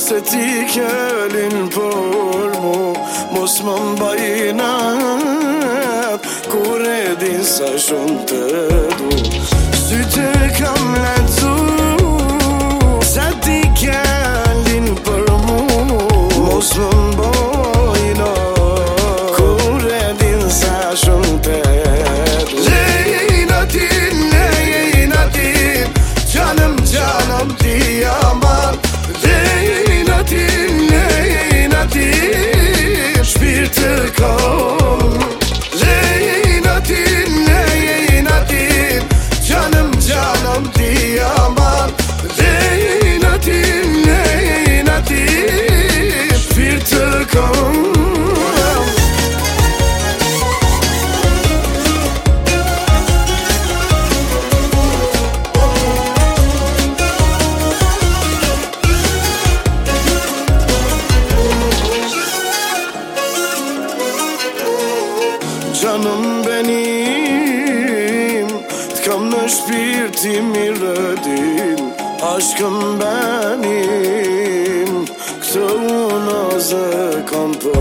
Se ti kelin për mu, mos më mbajnat, kur e din sa shumë të du. Sy të kam lecu, se ti kelin për mu, mos më mbajnat, kur e din sa shumë të du. Lejnatin, lejnatin, canım canım diyaman. Lejnatin, lejnatin, shpirtë kam. Lejnatin, lejnatin, canım canım diyaman. Lejnatin, lejnatin, shpirtë kam. Canım benim, t'kam në shpirtin mirëdin. Aşkım benim, këtë unë azë kam për